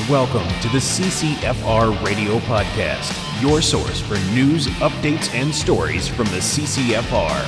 Welcome to the CCFR Radio Podcast, your source for news, updates, and stories from the CCFR.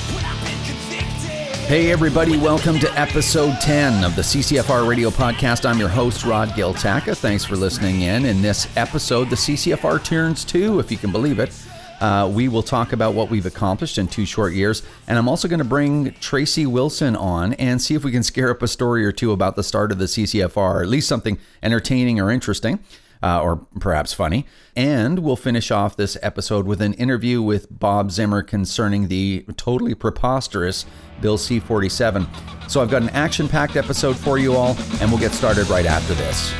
Hey everybody, welcome to episode 10 of the CCFR Radio Podcast. I'm your host, Rod Giltaka. Thanks for listening in. In this episode, the CCFR turns 2, if you can believe it. We will talk about what we've accomplished in 2 short years, and I'm also going to bring Tracy Wilson on and see if we can scare up a story or two about the start of the CCFR, or at least something entertaining or interesting, or perhaps funny. And we'll finish off this episode with an interview with Bob Zimmer concerning the totally preposterous Bill C-47. So I've got an action-packed episode for you all, and we'll get started right after this.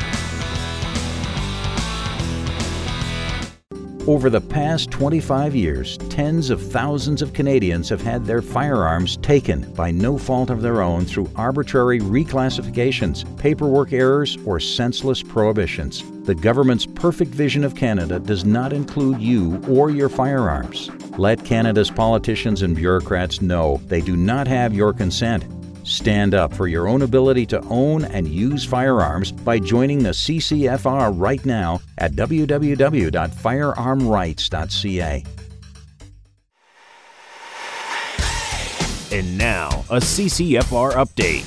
Over the past 25 years, tens of thousands of Canadians have had their firearms taken by no fault of their own through arbitrary reclassifications, paperwork errors, or senseless prohibitions. The government's perfect vision of Canada does not include you or your firearms. Let Canada's politicians and bureaucrats know they do not have your consent. Stand up for your own ability to own and use firearms by joining the CCFR right now at www.firearmrights.ca. And now, a CCFR update.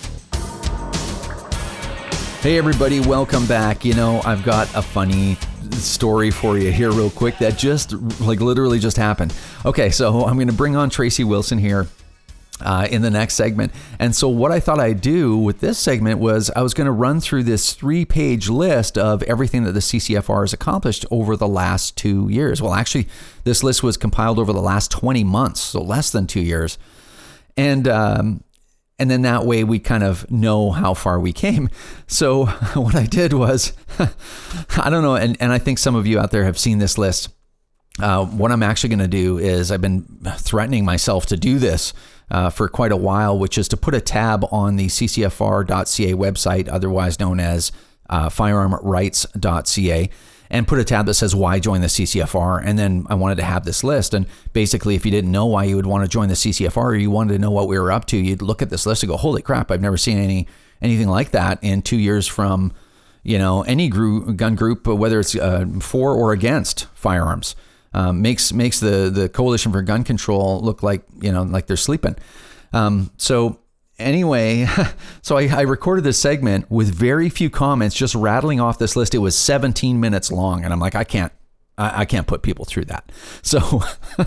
Hey everybody, welcome back. You know, I've got a funny story for you here real quick that just, literally just happened. Okay, so I'm going to bring on Tracy Wilson here in the next segment. And so what I thought I'd do with this segment was I was going to run through this 3-page list of everything that the CCFR has accomplished over the last 2 years. Well, actually, this list was compiled over the last 20 months, so less than 2 years. And then that way we kind of know how far we came. So what I did was, I don't know, and I think some of you out there have seen this list. What I'm actually going to do is I've been threatening myself to do this for quite a while, which is to put a tab on the ccfr.ca website, otherwise known as firearmrights.ca, and put a tab that says why join the CCFR. And then I wanted to have this list. And basically, if you didn't know why you would want to join the CCFR, or you wanted to know what we were up to, you'd look at this list and go, holy crap, I've never seen anything like that in 2 years from, you know, any gun group, whether it's for or against firearms. Makes the Coalition for Gun Control look like, you know, like they're sleeping. So anyway, so I recorded this segment with very few comments, just rattling off this list. It was 17 minutes long, and I'm like, I can't put people through that. So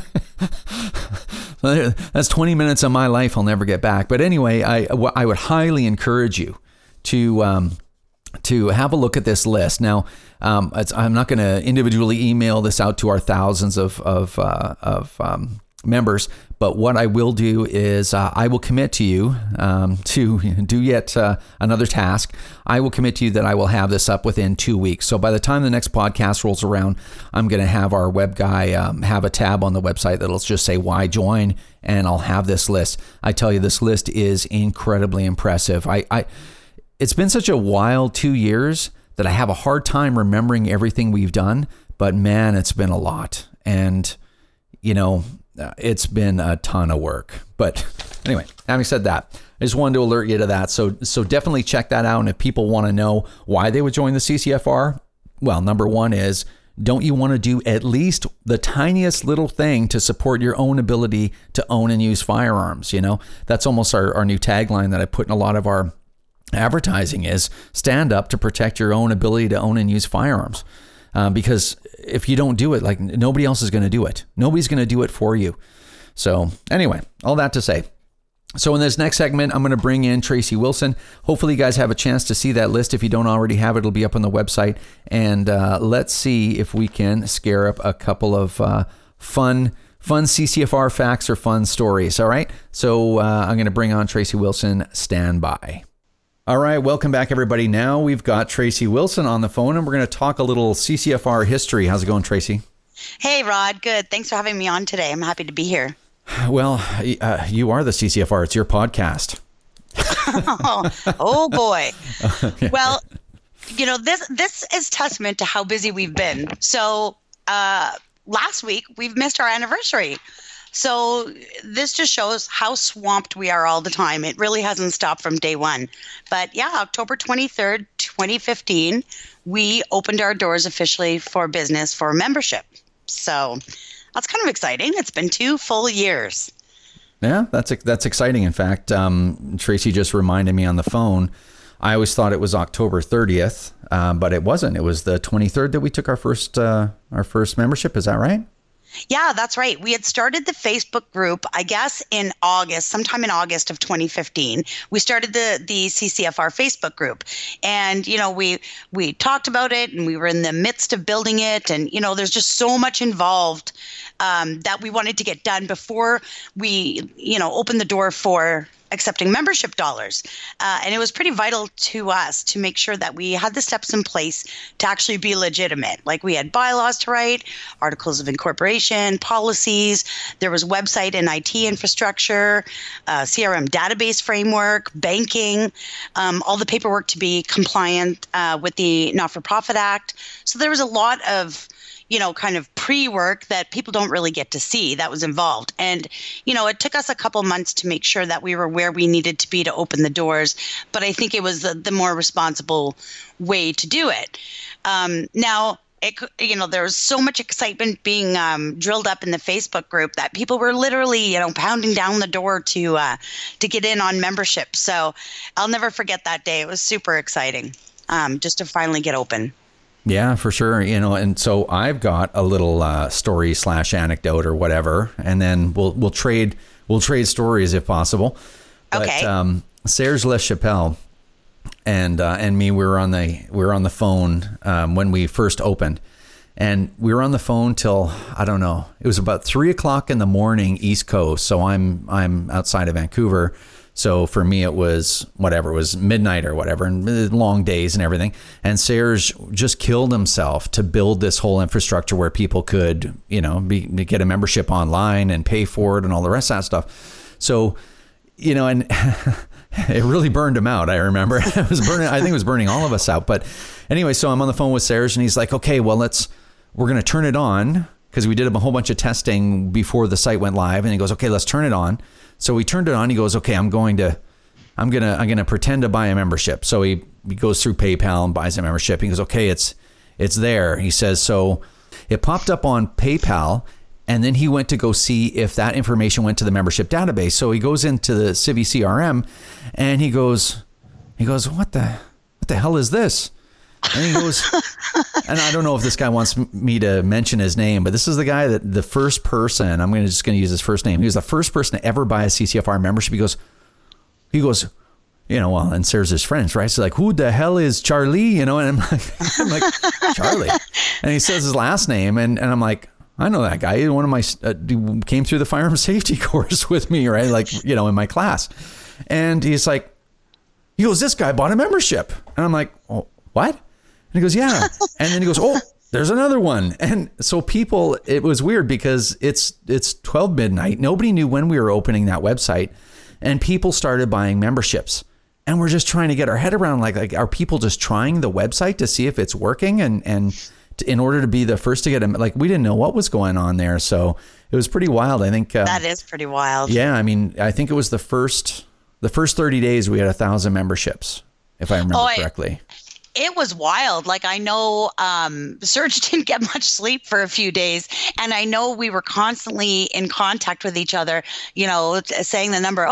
that's 20 minutes of my life I'll never get back. But anyway, I would highly encourage you to have a look at this list. Now, I'm not going to individually email this out to our thousands of members, but what I will do is I will commit to you to do yet another task. I will commit to you that I will have this up within 2 weeks. So by the time the next podcast rolls around, I'm going to have our web guy have a tab on the website that'll just say why join, and I'll have this list. I tell you, this list is incredibly impressive. It's been such a wild 2 years that I have a hard time remembering everything we've done, but man, it's been a lot. And, you know, it's been a ton of work. But anyway, having said that, I just wanted to alert you to that. So definitely check that out. And if people want to know why they would join the CCFR, well, number one is, don't you want to do at least the tiniest little thing to support your own ability to own and use firearms? You know, that's almost our new tagline that I put in a lot of our advertising is stand up to protect your own ability to own and use firearms. Because if you don't do it, like nobody else is going to do it. Nobody's going to do it for you. So anyway, all that to say. So in this next segment, I'm going to bring in Tracy Wilson. Hopefully you guys have a chance to see that list. If you don't already have it, it'll be up on the website. And let's see if we can scare up a couple of fun CCFR facts or fun stories. All right. So I'm going to bring on Tracy Wilson. Stand by. All right, welcome back, everybody. Now we've got Tracy Wilson on the phone, and we're going to talk a little CCFR history. How's it going, Tracy? Hey, Rod. Good. Thanks for having me on today. I'm happy to be here. Well, you are the CCFR. It's your podcast. oh boy. Well, you know, this is testament to how busy we've been. So last week, we've missed our anniversary. So this just shows how swamped we are all the time. It really hasn't stopped from day one. But yeah, October 23rd, 2015, we opened our doors officially for business for membership. So that's kind of exciting. It's been 2 full years. Yeah, that's exciting. In fact, Tracy just reminded me on the phone. I always thought it was October 30th, but it wasn't. It was the 23rd that we took our first membership. Is that right? Yeah, that's right. We had started the Facebook group, I guess, in August, sometime in August of 2015. We started the CCFR Facebook group, and we talked about it, and we were in the midst of building it, and there's just so much involved that we wanted to get done before we opened the door for accepting membership dollars. And it was pretty vital to us to make sure that we had the steps in place to actually be legitimate. Like we had bylaws to write, articles of incorporation, policies. There was website and IT infrastructure, CRM database framework, banking, all the paperwork to be compliant with the Not-for-Profit Act. So there was a lot of kind of pre-work that people don't really get to see that was involved. And, it took us a couple months to make sure that we were where we needed to be to open the doors. But I think it was the more responsible way to do it. Now, there was so much excitement being drilled up in the Facebook group that people were literally, pounding down the door to get in on membership. So I'll never forget that day. It was super exciting just to finally get open. Yeah, for sure. And so I've got a little story / anecdote or whatever, and then we'll trade stories if possible. But, okay. Serge Lachapelle and me, we were on the phone when we first opened, and we were on the phone till, I don't know, it was about 3:00 in the morning East Coast. So I'm outside of Vancouver. So for me, it was whatever, it was midnight or whatever, and long days and everything. And Serge just killed himself to build this whole infrastructure where people could, get a membership online and pay for it and all the rest of that stuff. So, and it really burned him out. I remember it was burning. I think it was burning all of us out. But anyway, so I'm on the phone with Serge, and he's like, "Okay, well, we're going to turn it on," because we did a whole bunch of testing before the site went live. And he goes, "Okay, let's turn it on." So we turned it on. He goes, "Okay, I'm gonna pretend to buy a membership." So he goes through PayPal and buys a membership. He goes, "Okay, it's there." He says, so it popped up on PayPal, and then he went to go see if that information went to the membership database. So he goes into the Civi CRM, and he goes, "What the hell is this?" And he goes, and I don't know if this guy wants me to mention his name, but this is the guy that the first person, I'm just going to use his first name. He was the first person to ever buy a CCFR membership. He goes, and Sarah's friends, right? So like, "Who the hell is Charlie?" And I'm like, "Charlie." And he says his last name. And I'm like, "I know that guy. One of my, came through the firearm safety course with me, right? Like, in my class." And he goes, "This guy bought a membership." And I'm like, "Oh, what?" And he goes, "Yeah." And then he goes, "Oh, there's another one." And so it was weird because it's 12 midnight. Nobody knew when we were opening that website, and people started buying memberships. And we're just trying to get our head around, like are people just trying the website to see if it's working? And in order to be the first to get them, like we didn't know what was going on there. So it was pretty wild. I think that is pretty wild. Yeah. I mean, I think it was the first 30 days we had 1,000 memberships, if I remember correctly. It was wild. Like I know Serge didn't get much sleep for a few days, and I know we were constantly in contact with each other, saying the number,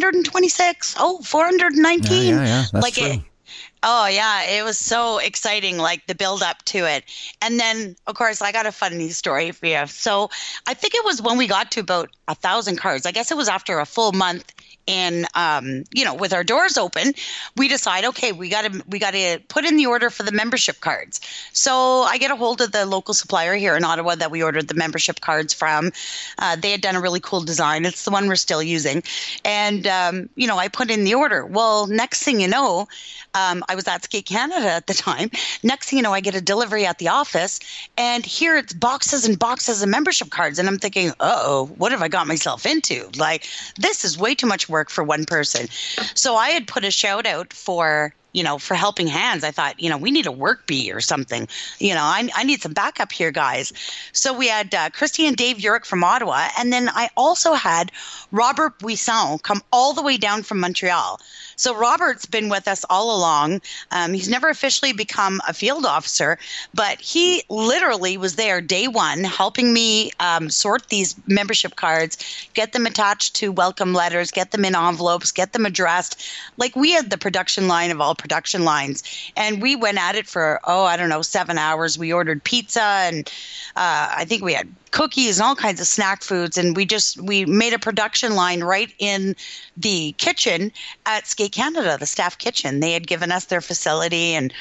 326, 419. Yeah, that's true. Oh, yeah. It was so exciting, like the build up to it. And then, of course, I got a funny story for you. So I think it was when we got to about 1,000 cards. I guess it was after a full month in, with our doors open, we decide, okay, we got to put in the order for the membership cards. So I get a hold of the local supplier here in Ottawa that we ordered the membership cards from. They had done a really cool design. It's the one we're still using. And, I put in the order. Well, next thing you know, I was at Skate Canada at the time. Next thing you know, I get a delivery at the office, and here it's boxes and boxes of membership cards. And I'm thinking, what have I got myself into? Like, this is way too much work for one person. So I had put a shout out for for Helping Hands. I thought, we need a work bee or something. I need some backup here, guys. So we had Christy and Dave Urick from Ottawa. And then I also had Robert Buisson come all the way down from Montreal. So Robert's been with us all along. He's never officially become a field officer, but he literally was there day one helping me sort these membership cards, get them attached to welcome letters, get them in envelopes, get them addressed. Like, we had the production line of all production lines, and we went at it for, 7 hours. We ordered pizza, and I think we had cookies and all kinds of snack foods, and we made a production line right in the kitchen at Skate Canada, the staff kitchen. They had given us their facility, and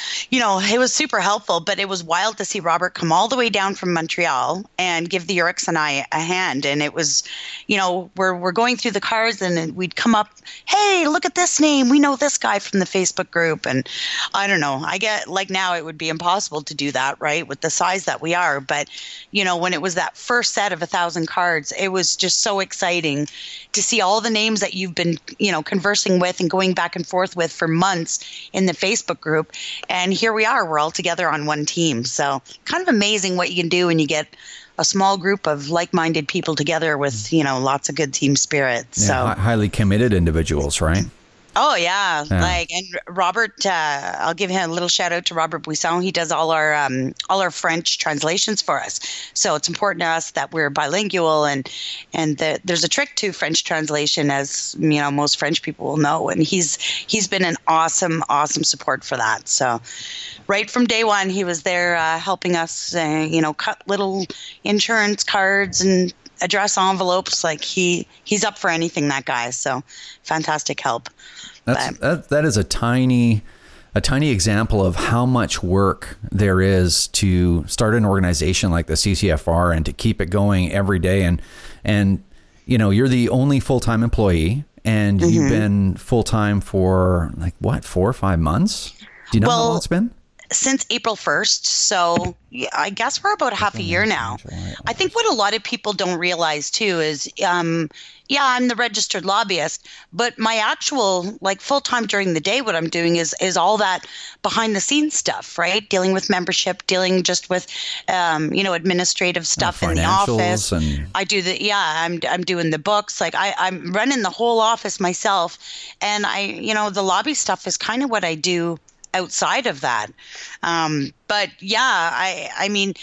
it was super helpful. But it was wild to see Robert come all the way down from Montreal and give the Uricks and I a hand. And it was, we're going through the cards, and we'd come up, hey, look at this name, we know this guy from the Facebook group. And I don't know, I get, like, now it would be impossible to do that, right, with the size that we are. But when it was that first set of 1,000 cards, it was just so exciting to see all the names that you've been, conversing with and going back and forth with for months in the Facebook group. And here we are, we're all together on one team. So kind of amazing what you can do when you get a small group of like-minded people together with, lots of good team spirit. Yeah, so highly committed individuals, right? Oh, yeah. And Robert, I'll give him a little shout out to Robert Buisson. He does all our French translations for us. So it's important to us that we're bilingual, and there's a trick to French translation, as most French people will know. And he's been an awesome support for that. So right from day one, he was there helping us, cut little insurance cards and address envelopes. Like, he's up for anything, that guy. So fantastic help. That is a tiny example of how much work there is to start an organization like the CCFR and to keep it going every day. And you're the only full-time employee, and you've been full-time for 4 or 5 months. Do you know how long it's been? Since April 1st. So I guess we're about half a year now. I think what a lot of people don't realize too is, I'm the registered lobbyist, but my actual full time during the day, what I'm doing is all that behind the scenes stuff, right? Dealing with membership, dealing just with, administrative stuff in the office. I do I'm doing the books. I'm running the whole office myself. And the lobby stuff is kind of what I do outside of that. But yeah, I mean,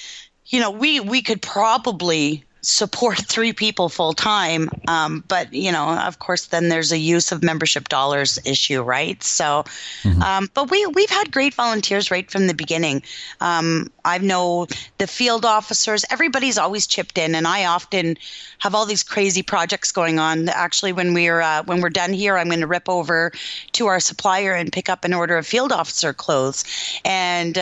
we could probably support 3 people full time. But of course, then there's a use of membership dollars issue, right? So, but we've had great volunteers right from the beginning. I know the field officers, everybody's always chipped in, and I often have all these crazy projects going on. Actually, when we're done here, I'm going to rip over to our supplier and pick up an order of field officer clothes. And,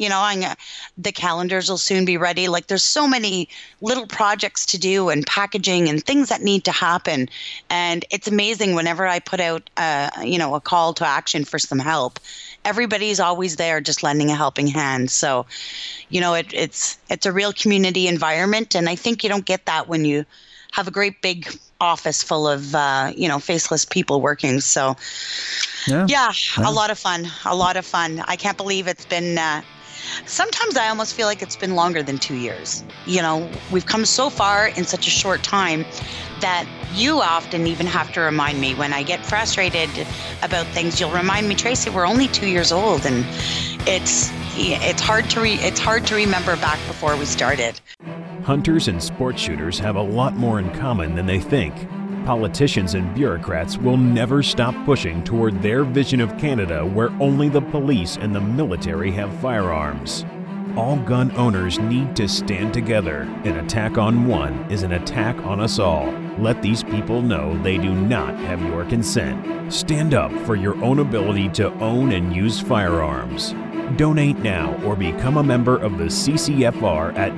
the calendars will soon be ready. There's so many little projects to do and packaging and things that need to happen. And it's amazing whenever I put out, a call to action for some help, everybody's always there just lending a helping hand. So, it's a real community environment. And I think you don't get that when you have a great big office full of, faceless people working. So yeah, a lot of fun. I can't believe it's been, sometimes I almost feel like it's been longer than 2 years. We've come so far in such a short time that you often even have to remind me when I get frustrated about things. You'll remind me, Tracy, we're only 2 years old, and it's hard to remember back before we started. Hunters and sport shooters have a lot more in common than they think. Politicians and bureaucrats will never stop pushing toward their vision of Canada, where only the police and the military have firearms. All gun owners need to stand together. An attack on one is an attack on us all. Let these people know they do not have your consent. Stand up for your own ability to own and use firearms. Donate now or become a member of the CCFR at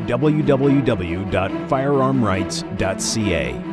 www.firearmrights.ca.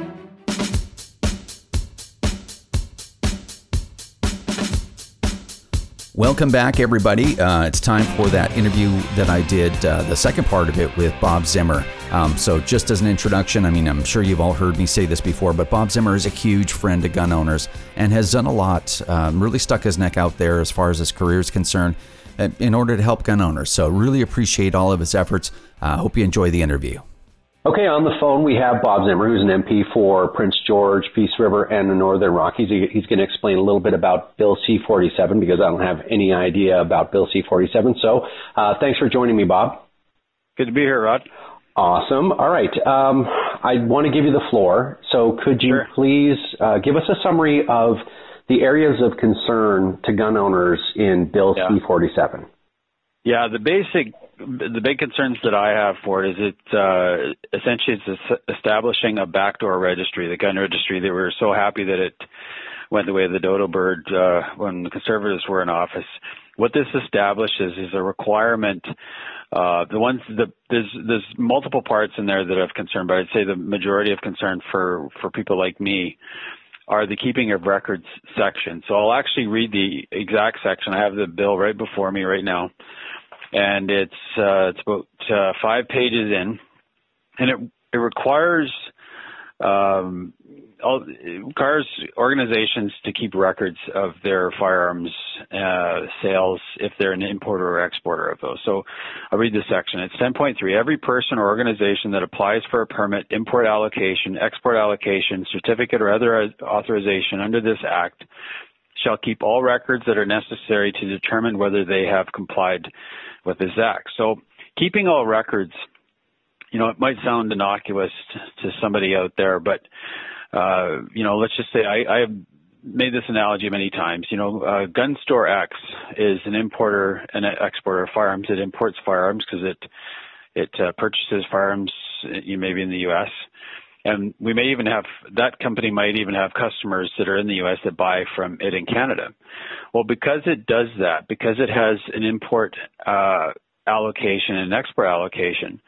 Welcome back, everybody. It's time for that interview that I did, the second part of it with Bob Zimmer. So just as an introduction, I mean, I'm sure you've all heard me say this before, but Bob Zimmer is a huge friend to gun owners and has done a lot, really stuck his neck out there as far as his career is concerned in order to help gun owners. So really appreciate all of his efforts. Hope you enjoy the interview. Okay, on the phone we have Bob Zimmer, who's an MP for Prince George, Peace River, and the Northern Rockies. He's going to explain a little bit about Bill C-47 because I don't have any idea about Bill C-47. So thanks for joining me, Bob. Good to be here, Rod. Awesome. All right. I want to give you the floor. So could you please give us a summary of the areas of concern to gun owners in Bill C-47? Yeah, the big concerns that I have for it is essentially it's establishing a backdoor registry, the gun registry. They were so happy that it went the way of the dodo bird when the Conservatives were in office. What this establishes is a requirement. There's multiple parts in there that have concern, but I'd say the majority of concern for people like me are the keeping of records section. So I'll actually read the exact section. I have the bill right before me right now. And it's about 5 pages in, and it requires organizations to keep records of their firearms sales if they're an importer or exporter of those. So I'll read this section. It's 10.3. Every person or organization that applies for a permit, import allocation, export allocation, certificate, or other authorization under this act shall keep all records that are necessary to determine whether they have complied with this act. So keeping all records, it might sound innocuous to somebody out there, but, let's just say I have made this analogy many times. Gun Store X is an importer and an exporter of firearms. It imports firearms because it purchases firearms maybe in the U.S., and we may even have, that company might even have customers that are in the U.S. that buy from it in Canada. Well, because it does that, because it has an import allocation and an export allocation,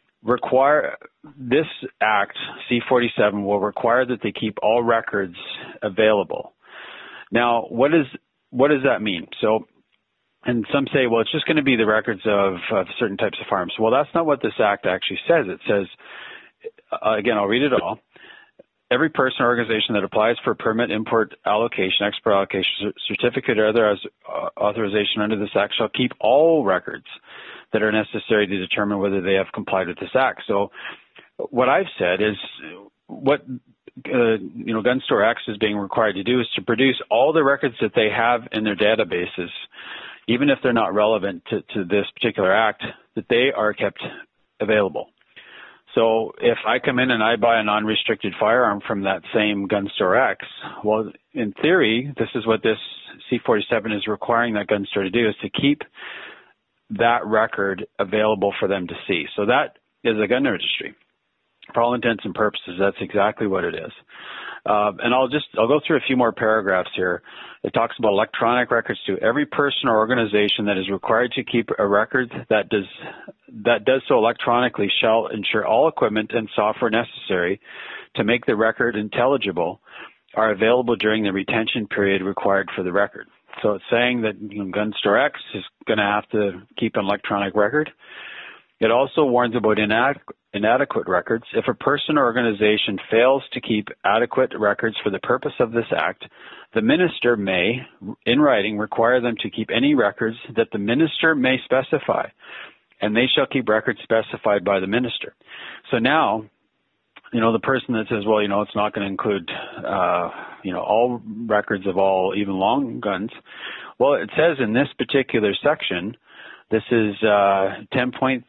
this act, C-47, will require that they keep all records available. Now, what does that mean? So, and some say, well, it's just going to be the records of certain types of firearms. Well, that's not what this act actually says. It says, again, I'll read it all. Every person or organization that applies for permit, import allocation, export allocation, certificate, or other authorization under this act shall keep all records that are necessary to determine whether they have complied with this act. So what I've said is what Gun Store X is being required to do is to produce all the records that they have in their databases, even if they're not relevant to this particular act, that they are kept available. So if I come in and I buy a non-restricted firearm from that same Gun Store X, well, in theory, this is what this C-47 is requiring that gun store to do, is to keep that record available for them to see. So that is a gun registry. For all intents and purposes, that's exactly what it is. And I'll go through a few more paragraphs here. It talks about electronic records too. Every person or organization that is required to keep a record that does so electronically shall ensure all equipment and software necessary to make the record intelligible are available during the retention period required for the record. So it's saying that Gun Store X is going to have to keep an electronic record. It also warns about inadequate records. If a person or organization fails to keep adequate records for the purpose of this act, the minister may, in writing, require them to keep any records that the minister may specify, and they shall keep records specified by the minister. So now, the person that says, well, it's not going to include, all records of all, even long guns. Well, it says in this particular section, this is 10.3,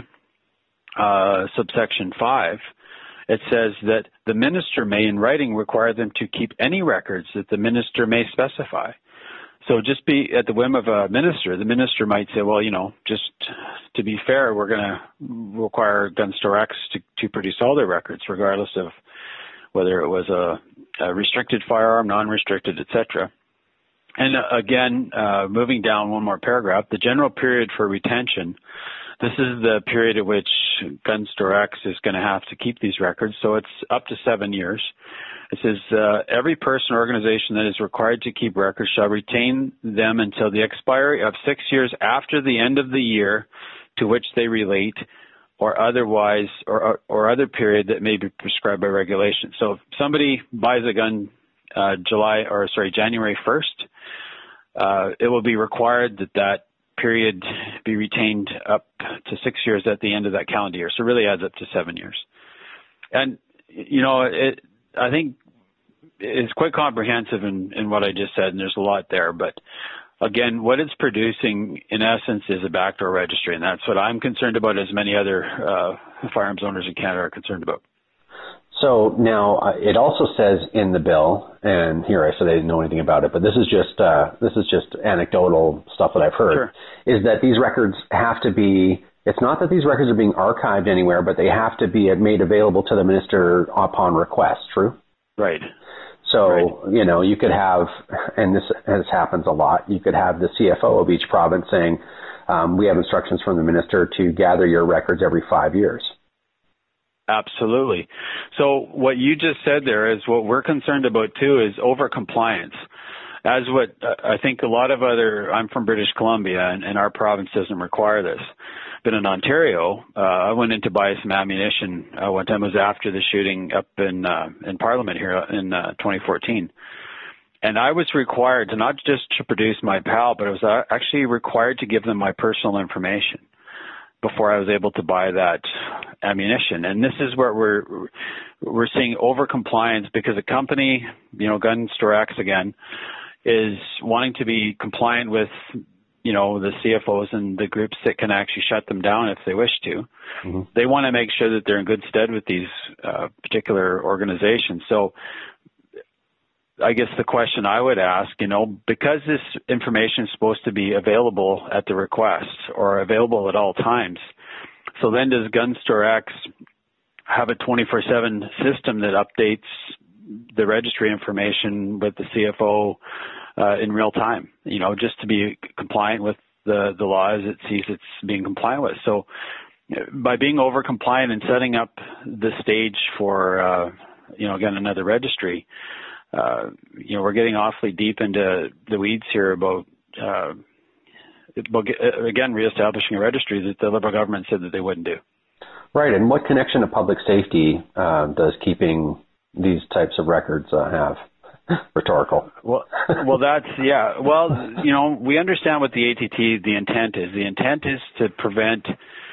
subsection 5. It says that the minister may, in writing, require them to keep any records that the minister may specify. So just be at the whim of a minister. The minister might say, well, just to be fair, we're going to require Gun Store X to produce all their records, regardless of whether it was a restricted firearm, non-restricted, etc. And again, moving down one more paragraph, the general period for retention, this is the period at which Gun Store X is going to have to keep these records, so it's up to 7 years. It says, every person or organization that is required to keep records shall retain them until the expiry of 6 years after the end of the year to which they relate, or otherwise, or other period that may be prescribed by regulation. So if somebody buys a gun January 1st, it will be required that period be retained up to 6 years at the end of that calendar year. So it really adds up to 7 years. And, I think it's quite comprehensive in what I just said, and there's a lot there. But again, what it's producing, in essence, is a backdoor registry, and that's what I'm concerned about, as many other firearms owners in Canada are concerned about. So now it also says in the bill, and here I said I didn't know anything about it, but this is just anecdotal stuff that I've heard, sure, is that these records have to be. It's not that these records are being archived anywhere, but they have to be made available to the minister upon request. True? Right. So, right, you could have, and this happens a lot, you could have the CFO of each province saying, we have instructions from the minister to gather your records every 5 years. Absolutely. So what you just said there is what we're concerned about too, is over-compliance. As what I think a lot of I'm from British Columbia, and our province doesn't require this. But in Ontario, I went in to buy some ammunition one time. It was after the shooting up in Parliament here in 2014. And I was required to not just to produce my PAL, but I was actually required to give them my personal information before I was able to buy that ammunition. And this is where we're seeing over-compliance, because a company, Gun Store X again, is wanting to be compliant with, the CFOs and the groups that can actually shut them down if they wish to. Mm-hmm. They want to make sure that they're in good stead with these particular organizations. So I guess the question I would ask, because this information is supposed to be available at the request or available at all times, so then does Gun Store X have a 24/7 system that updates the registry information with the CFO in real time, just to be compliant with the laws it sees it's being compliant with? So by being over compliant and setting up the stage for, again, another registry, we're getting awfully deep into the weeds here about again, reestablishing a registry that the Liberal government said that they wouldn't do. Right. And what connection to public safety does keeping these types of records have? Rhetorical. Well, that's, yeah. Well, we understand what the ATT, the intent is. The intent is to prevent,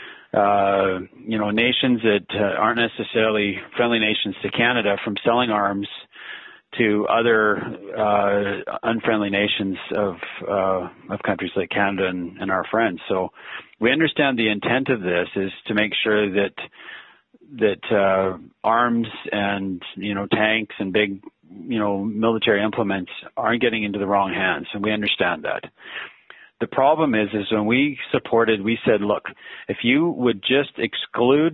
nations that aren't necessarily friendly nations to Canada from selling arms to other unfriendly nations of countries like Canada and our friends. So we understand the intent of this is to make sure that arms and tanks and big military implements aren't getting into the wrong hands, and we understand that. The problem is when we said, look, if you would just exclude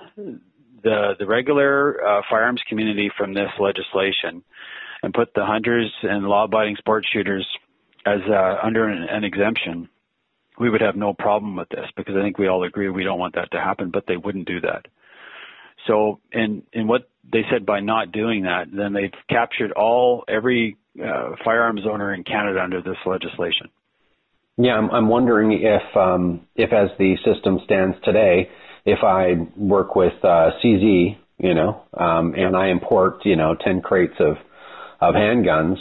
the regular firearms community from this legislation and put the hunters and law-abiding sport shooters as under an exemption, we would have no problem with this, because I think we all agree we don't want that to happen, but they wouldn't do that. So in what they said by not doing that, then they've captured every firearms owner in Canada under this legislation. Yeah, I'm wondering if as the system stands today, if I work with CZ, and I import 10 crates of handguns,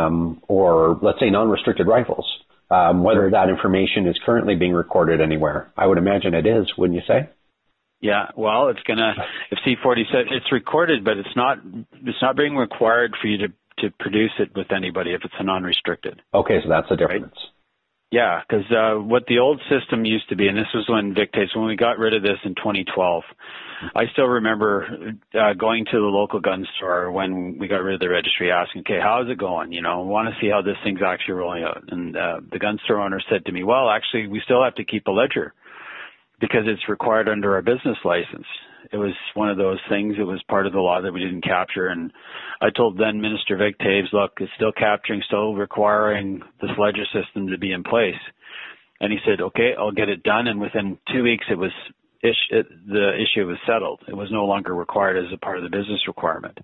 or let's say non-restricted rifles, whether that information is currently being recorded anywhere. I would imagine it is, wouldn't you say? Yeah, well, if C-47, it's recorded, but it's not being required for you to produce it with anybody if it's a non-restricted. Okay, so that's the difference. Right? Yeah, because what the old system used to be, and this was when we got rid of this in 2012, I still remember going to the local gun store when we got rid of the registry, asking, okay, how's it going? I want to see how this thing's actually rolling out. And the gun store owner said to me, well, actually, we still have to keep a ledger, because it's required under our business license. It was one of those things. It was part of the law that we didn't capture. And I told then Minister Vic Taves, look, it's still capturing, still requiring this ledger system to be in place. And he said, okay, I'll get it done. And within 2 weeks, the issue was settled. It was no longer required as a part of the business requirement.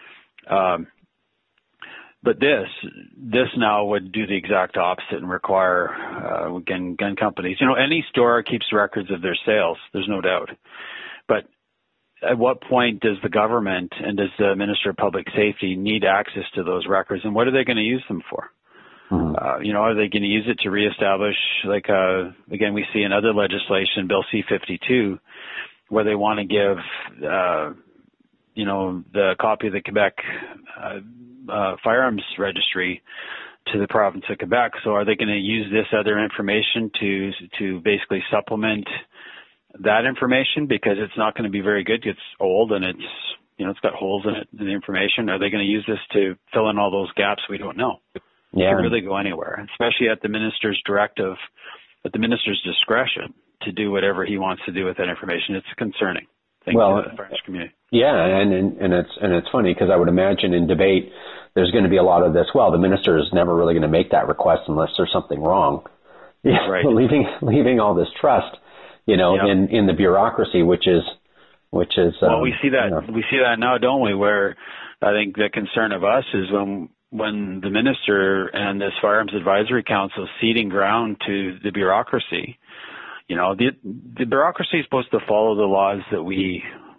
But this now would do the exact opposite and require, again, gun companies. Any store keeps records of their sales. There's no doubt. But at what point does the government and does the Minister of Public Safety need access to those records, and what are they going to use them for? Are they going to use it to reestablish, again, we see in other legislation, Bill C-52, where they want to give, the copy of the Quebec firearms registry to the province of Quebec. So are they going to use this other information to basically supplement that information, because it's not going to be very good? It's old and it's got holes in it, in the information. Are they going to use this to fill in all those gaps? We don't know. Yeah. It can really go anywhere, especially at the minister's directive, at the minister's discretion to do whatever he wants to do with that information. It's concerning. To the French community. Yeah, and it's funny because I would imagine in debate there's going to be a lot of this. Well, the minister is never really going to make that request unless there's something wrong. Right. leaving all this trust, in the bureaucracy, which is. Well, we see that we see that now, don't we? Where I think the concern of us is when the minister and this Firearms Advisory Council is ceding ground to the bureaucracy. The bureaucracy is supposed to follow the laws that we,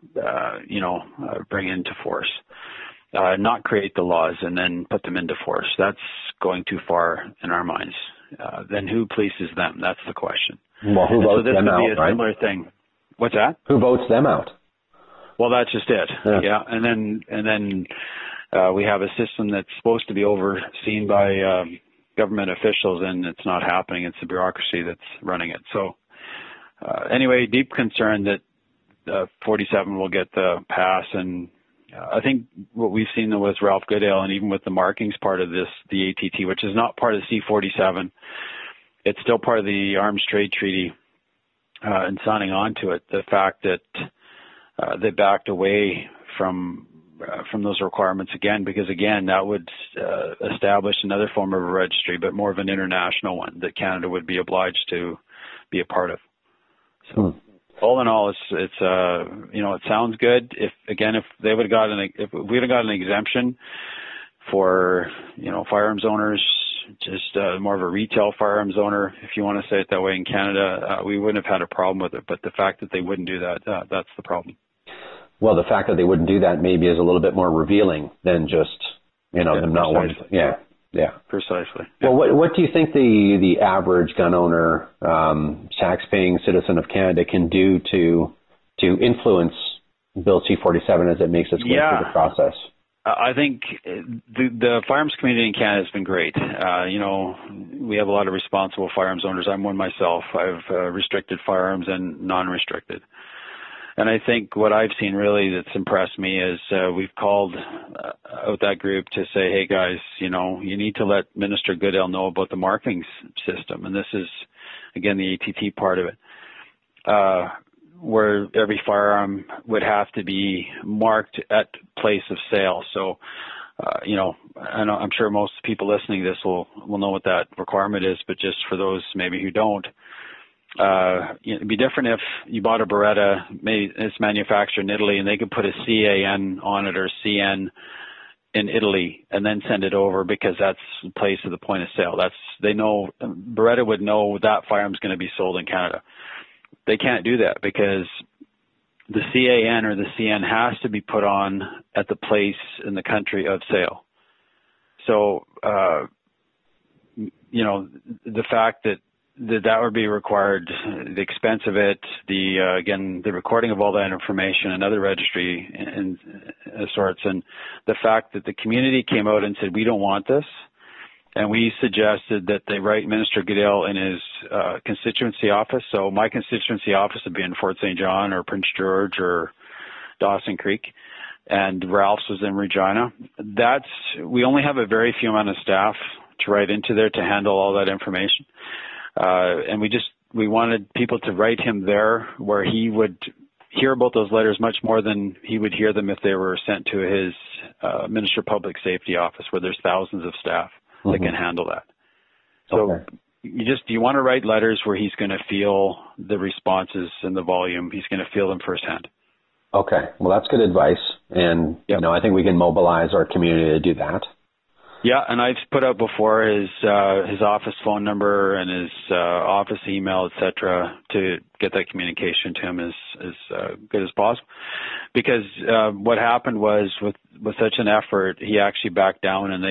bring into force, not create the laws and then put them into force. That's going too far in our minds. Then who polices them? That's the question. Well, who votes them out, right? So this would be a similar thing. What's that? Who votes them out? Well, that's just it. Yeah. And then we have a system that's supposed to be overseen by government officials, and it's not happening. It's the bureaucracy that's running it. So anyway, deep concern that 47 will get the pass. And I think what we've seen with Ralph Goodale, and even with the markings part of this, the ATT, which is not part of C-47, it's still part of the Arms Trade Treaty, and signing on to it, the fact that they backed away from those requirements again, because again, that would establish another form of a registry, but more of an international one that Canada would be obliged to be a part of. So all in all, it's it sounds good. If they would have gotten if we'd have gotten an exemption for firearms owners, just more of a retail firearms owner, if you want to say it that way, in Canada, we wouldn't have had a problem with it. But the fact that they wouldn't do that, that's the problem. Well, the fact that they wouldn't do that maybe is a little bit more revealing than just, them not wanting. Yeah. Precisely. Well, what do you think the average gun owner, tax-paying citizen of Canada can do to influence Bill C-47 as it makes its way through the process? I think the firearms community in Canada has been great. We have a lot of responsible firearms owners. I'm one myself. I've restricted firearms and non-restricted. And I think what I've seen really that's impressed me is we've called out that group to say, hey, guys, you need to let Minister Goodale know about the markings system. And this is, again, the ATT part of it, where every firearm would have to be marked at place of sale. So, I'm sure most people listening to this will know what that requirement is, but just for those maybe who don't, it'd be different if you bought a Beretta, maybe it's manufactured in Italy, and they could put a CAN on it or CN in Italy and then send it over because that's the place of the point of sale. They know, Beretta would know that firearm's going to be sold in Canada. They can't do that because the CAN or the CN has to be put on at the place in the country of sale. So, the fact that would be required, the expense of it, the recording of all that information, another registry and sorts, and the fact that the community came out and said, we don't want this. And we suggested that they write Minister Goodale in his constituency office. So my constituency office would be in Fort St. John or Prince George or Dawson Creek, and Ralph's was in Regina. We only have a very few amount of staff to write into there to handle all that information. And we wanted people to write him there where he would hear about those letters much more than he would hear them if they were sent to his Minister of Public Safety office, where there's thousands of staff that can handle that. So you want to write letters where he's going to feel the responses and the volume. He's going to feel them firsthand. Okay. Well, that's good advice. And, I think we can mobilize our community to do that. Yeah, and I've put out before his office phone number and his office email, etc., to get that communication to him as good as possible. Because what happened was with such an effort, he actually backed down, and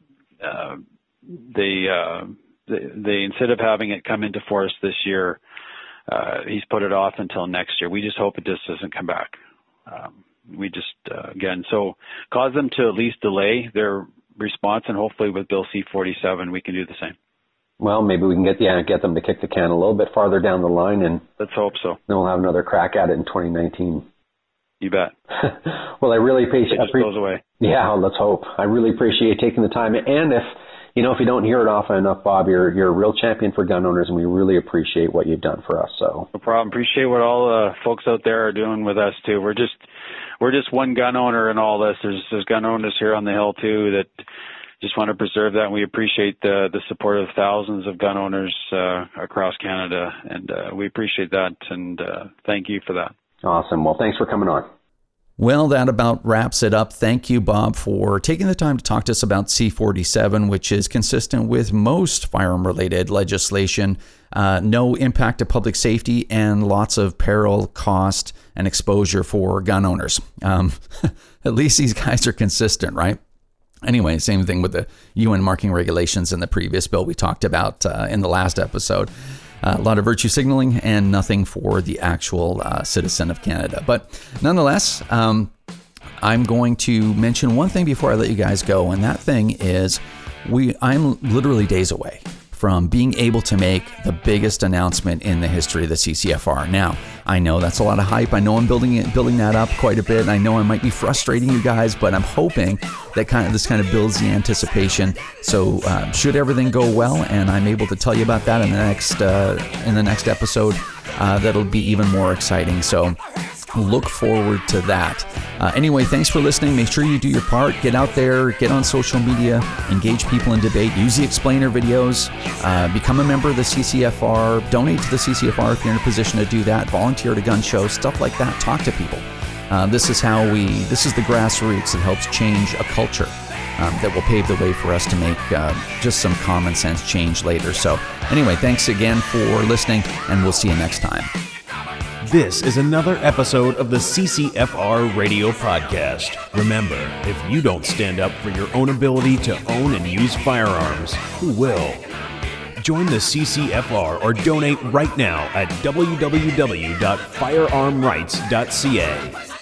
they instead of having it come into force this year, he's put it off until next year. We just hope it just doesn't come back. We just so cause them to at least delay their response, and hopefully with Bill C-47 we can do the same. Well, maybe we can get them to kick the can a little bit farther down the line, and let's hope so. Then we'll have another crack at it in 2019. You bet. Well, I really appreciate it. Goes away. Yeah, let's hope. I really appreciate taking the time, and if you don't hear it often enough, Bob, you're a real champion for gun owners, and we really appreciate what you've done for us. So no problem. Appreciate what all the folks out there are doing with us too. We're just one gun owner in all this. There's gun owners here on the Hill too that just want to preserve that, and we appreciate the support of thousands of gun owners across Canada, and we appreciate that, and thank you for that. Awesome. Well, thanks for coming on. Well, that about wraps it up. Thank you, Bob, for taking the time to talk to us about C-47, which is consistent with most firearm-related legislation. No impact to public safety and lots of peril, cost, and exposure for gun owners. At least these guys are consistent, right? Anyway, same thing with the UN marking regulations in the previous bill we talked about in the last episode. A lot of virtue signaling and nothing for the actual citizen of Canada. But nonetheless, I'm going to mention one thing before I let you guys go, and that thing is I'm literally days away from being able to make the biggest announcement in the history of the CCFR. Now, I know that's a lot of hype. I know I'm building that up quite a bit. And I know I might be frustrating you guys, but I'm hoping that this kind of builds the anticipation. So should everything go well, and I'm able to tell you about that in the next episode, that'll be even more exciting. So look forward to that. Anyway, thanks for listening. Make sure you do your part. Get out there, get on social media, engage people in debate, use the explainer videos, become a member of the CCFR, donate to the CCFR if you're in a position to do that, volunteer at a gun show, stuff like that. Talk to people. This is the grassroots that helps change a culture that will pave the way for us to make just some common sense change later. So anyway, thanks again for listening, and we'll see you next time. This is another episode of the CCFR Radio Podcast. Remember, if you don't stand up for your own ability to own and use firearms, who will? Join the CCFR or donate right now at www.firearmrights.ca.